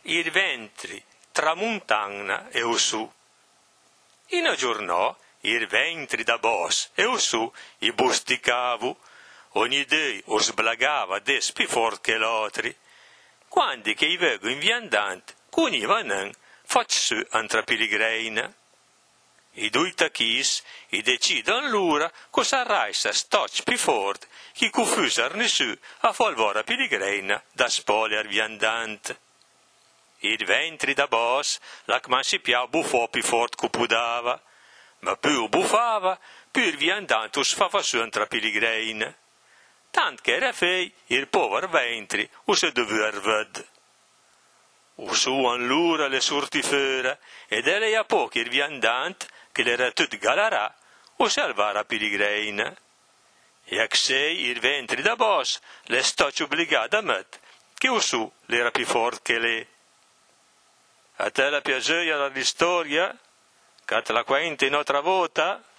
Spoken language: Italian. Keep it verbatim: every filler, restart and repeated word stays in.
il ventri tramuntana e su. In a giornò il ventri da bos e su i busticavu, ogni dei o sblagava des più fort che l'altri, quando che i vego in viandante cunivanen fac su antra piligreina. I due tachis i decidono l'ura cosa raisa stoc più fort chi cufusarne su a folvora piligreina da spogliar viandante. Il ventri da bos la si più buffò più fort cupudava, ma più buffava più il viandante usfava su antra piligreina. Tant che era fei il povero ventri usa dover ved. Usuan l'ura le sortifera ed era a poco il viandante che l'era tut galarà o salvara piligreina. E a sei il ventri da bos le stoc obbligata a met che usu l'era più fort che le. A te la piaceia la storia? Che te la quenti un'altra volta?